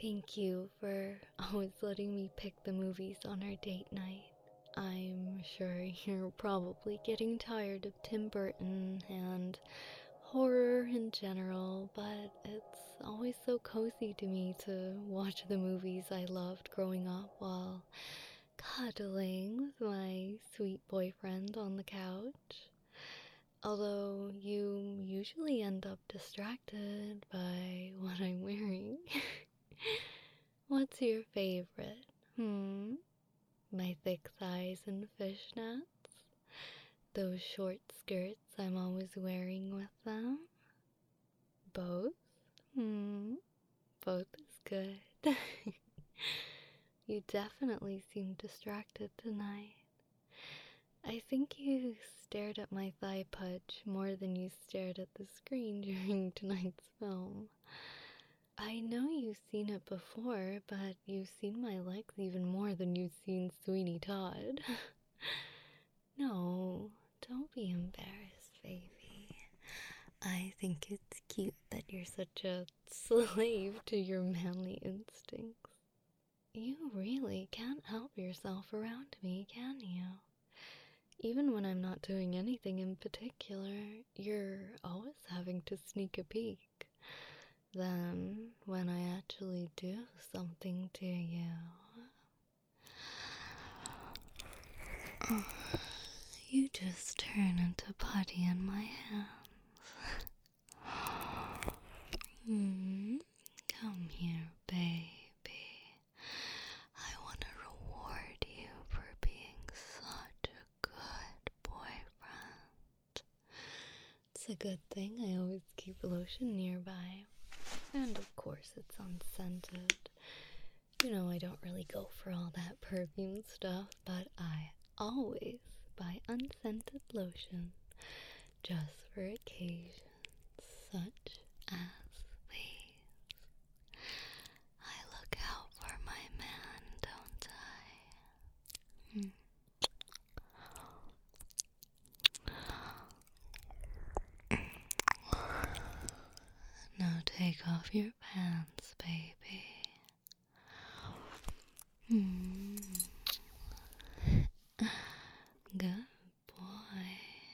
Thank you for always letting me pick the movies on our date night. I'm sure you're probably getting tired of Tim Burton and horror in general, but it's always so cozy to me to watch the movies I loved growing up while cuddling with my sweet boyfriend on the couch. Although you usually end up distracted by what I'm wearing. What's your favorite? My thick thighs and fishnets? Those short skirts I'm always wearing with them? Both? Both is good. You definitely seem distracted tonight. I think you stared at my thigh pudge more than you stared at the screen during tonight's film. I know you've seen it before, but you've seen my legs even more than you've seen Sweeney Todd. No, don't be embarrassed, baby. I think it's cute that you're such a slave to your manly instincts. You really can't help yourself around me, can you? Even when I'm not doing anything in particular, you're always having to sneak a peek. Then, when I actually do something to you, you just turn into putty in my hands. Come here, baby. I want to reward you for being such a good boyfriend. It's a good thing I always keep lotion nearby. And of course it's unscented. You know, I don't really go for all that perfume stuff, but I always buy unscented lotion just for occasions such as these. I look out for my man, don't I? Now take off your pants, baby. Good boy.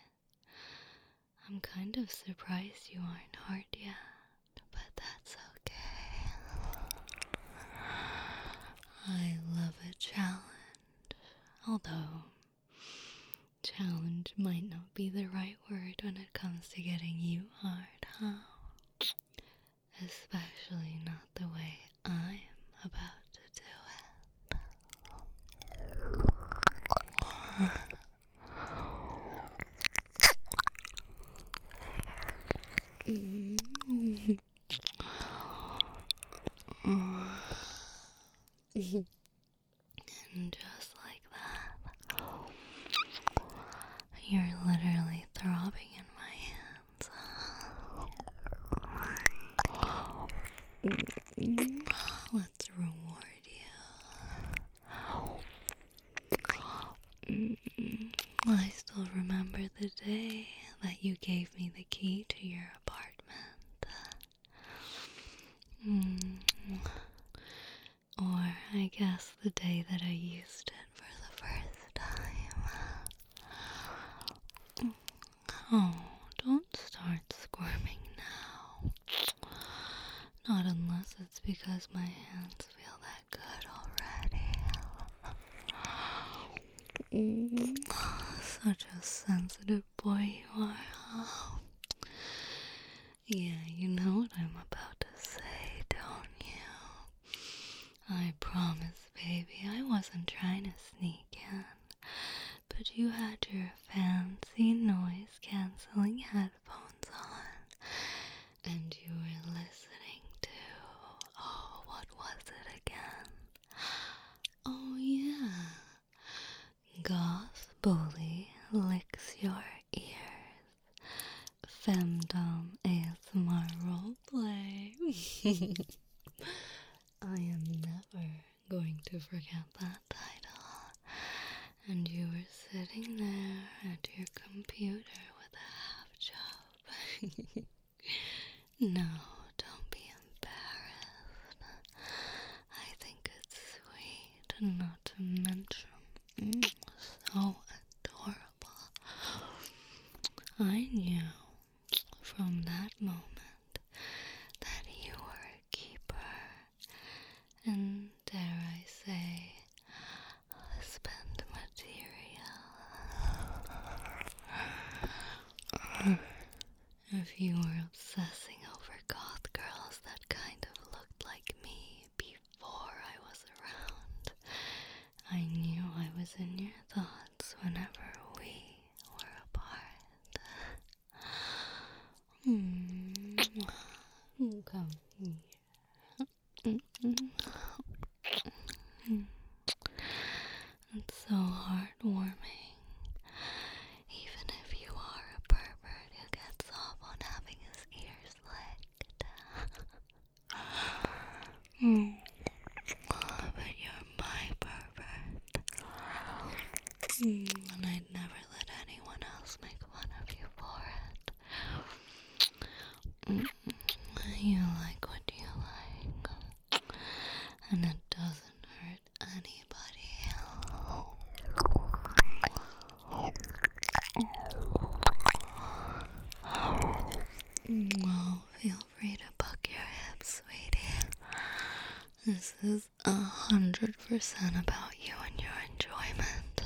I'm kind of surprised you aren't hard yet, but that's okay. I love a challenge, although challenge might not be the right word when it comes to getting you hard, huh? Especially not the way I'm about to do it. And just like that, you're literally throbbing in my hands. Let's reward you. I still remember the day that you gave me the key to your apartment. Or I guess the day that I used it for the first time. Oh, don't start squirming now. Not unless it's because my hands feel that good already. Such a sensitive boy you are, huh? Yeah, you know what I'm about to say, don't you? I promise, baby, I wasn't trying to sneak in. But you had your fancy noise-canceling headphones on. And you were listening to... Oh, what was it again? Oh, yeah. Goth Bully Licks Your Ears. Femdom ASMR roleplay. I am never going to forget that title. And you were sitting there at your computer with a half job. No, don't be embarrassed. not to mention, so adorable. I knew from that moment that you were a keeper, and dare I say, husband material. If you were obsessing over goth girls that kind of looked like me before I was around, I knew I was in your thoughts whenever we were apart. Come here. It's so heartwarming. Even if you are a pervert who gets off on having his ears licked. But you're my pervert. And I'd never let anyone else make fun of you for it. You like what you like. And it doesn't hurt anybody. Well, feel free to buck your hips, sweetie. This is 100% about you and your enjoyment.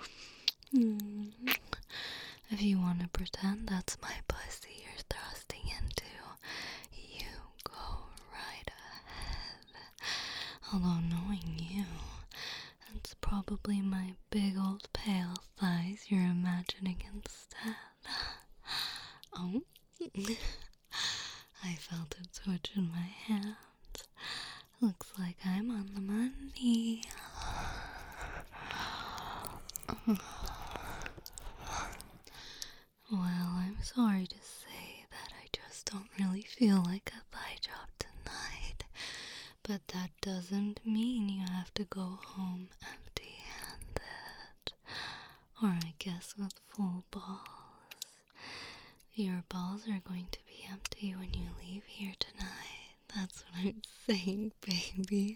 If you want to pretend that's my pussy you're thrusting into, you go right ahead. Although knowing you, it's probably my big old pale thighs you're imagining instead. Oh, I felt it twitch in my hands. Looks like I'm on the money. Well, I'm sorry to say that I just don't really feel like a thigh job tonight. But that doesn't mean you have to go home empty-handed. Or I guess with full balls. Your balls are going to be empty when you leave here tonight. That's what I'm saying, baby.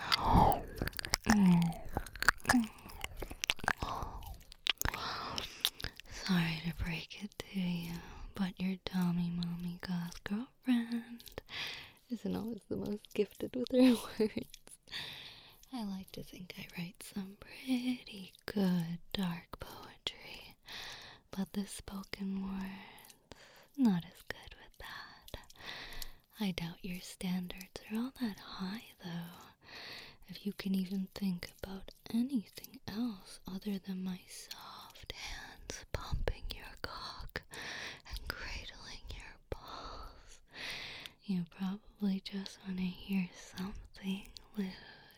Sorry to break it to you, but your dummy mommy goth girlfriend isn't always the most gifted with her words. I like to think I write some pretty good dark poetry, but the spoken words, not as good with that. I doubt your standards are all that high, though. If you can even think about anything else other than my soft hands pumping your cock and cradling your balls, you probably just want to hear something lewd.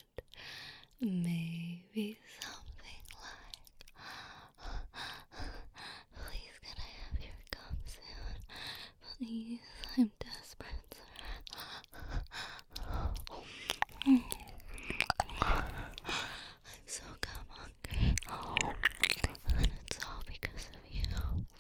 Maybe something like, please can I have your cum soon? Please, I'm desperate, sir. I'm so cum hungry. And it's all because of you.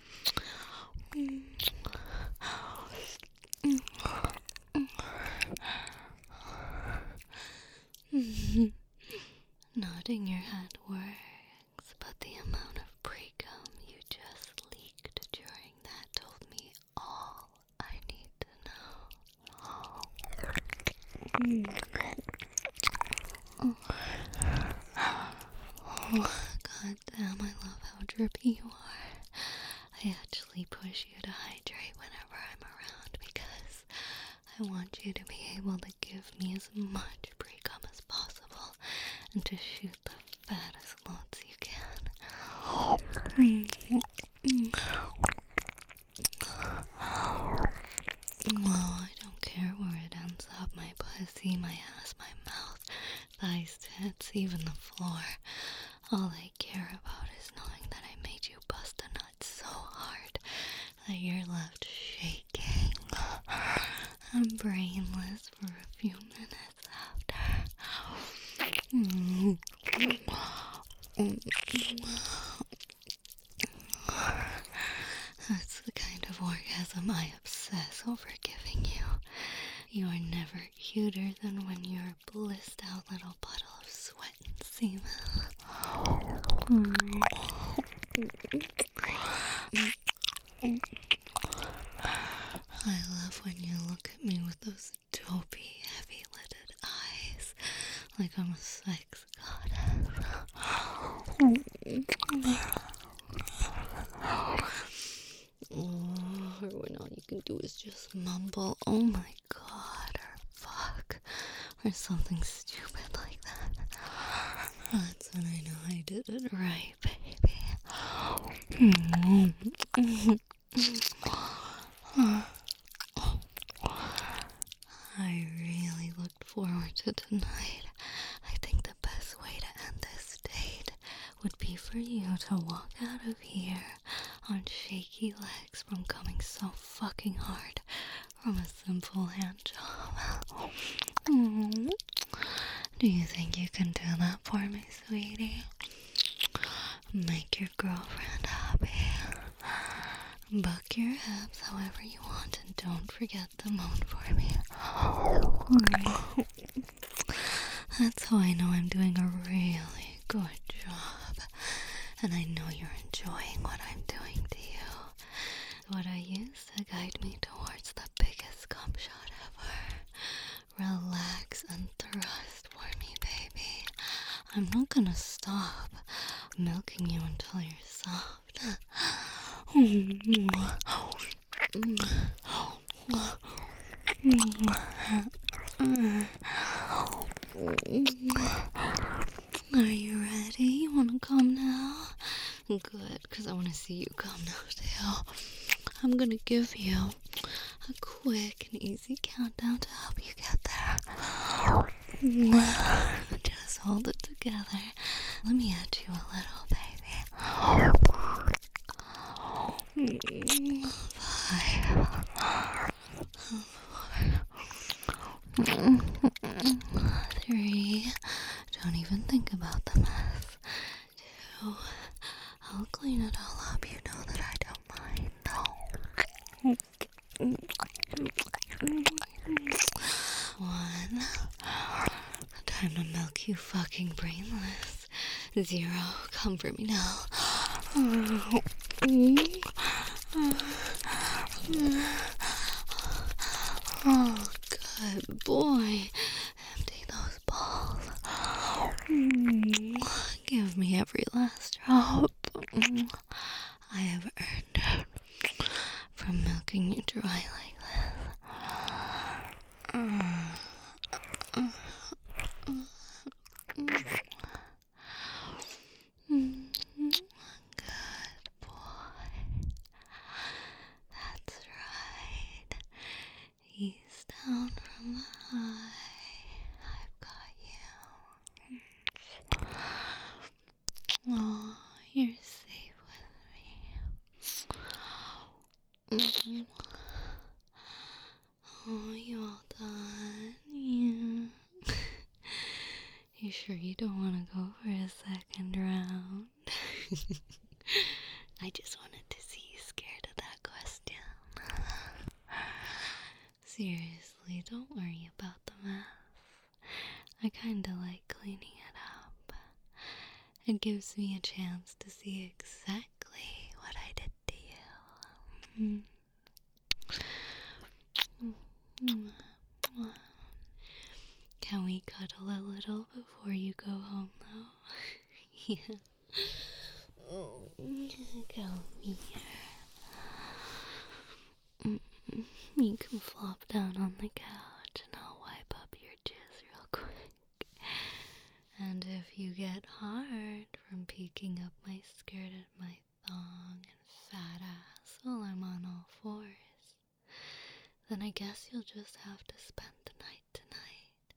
Nodding your head works, but the amount of pre-cum you just leaked during that told me all I need to know. God damn, I love how drippy you are. I actually push you to hydrate whenever I'm around because I want you to be able to give me as much pre-cum as possible and to shoot the fattest loads you can. Well, I don't care where it ends up, my pussy, my ass, my mouth, thighs, tits, even the floor. All I care about is knowing that I made you bust a nut so hard that you're left shaking and brainless for a few minutes after. That's the kind of orgasm I obsess over giving you. You are never cuter than when you're a blissed out little puddle of sweat and semen. I love when you look at me with those dopey, heavy-lidded eyes, like I'm a sex goddess. Or when all you can do is just mumble, oh my god, or fuck, or something stupid like that. That's when I know I did it right, baby. I really looked forward to tonight. I think the best way to end this date would be for you to walk out of here on shaky legs from coming so fucking hard from a simple hand job. Do you think you can do that for me, sweetie? Make your girlfriend happy. Buck your hips however you want and don't forget the moan for me. That's how I know I'm doing a really good job. And I know you're enjoying what I'm doing to you. What I use to guide me towards the biggest cum shot ever. Relax and thrust for me, baby. I'm not gonna stop milking you until you're soft. Are you ready? You wanna come now? Good, because I wanna see you come now too. I'm gonna give you a quick and easy countdown to help you get there. Just hold it together. Let me add you a little, baby. 5, 4, 3. Don't even think about the mess. 2. I'll clean it all up. You know that I don't mind. 1. Time to milk you fucking brainless. 0. Come for me now. Oh, good boy. Empty those balls. Give me every last drop. I have earned it from milking you dry like this. Good boy. That's right. Ease down from the high. I've got you. Oh, you're safe with me. Oh, you all done? Yeah. You sure you don't want to go for a second round? I just wanted to see you scared of that question. Seriously, don't worry about the mess. I kinda like cleaning it up. It gives me a chance to see exactly what I did to you. Can we cuddle a little before you go home, though? Yeah. Come here. You can flop down on the couch and I'll wipe up your jizz real quick. And if you get hard from peeking up my skirt at my thong and fat ass while I'm on all fours, then I guess you'll just have to spend the night tonight.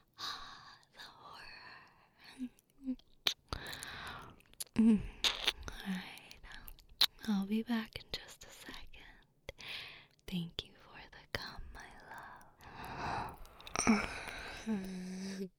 The horror. Alright, I'll be back in just a second. Thank you for the cum, my love.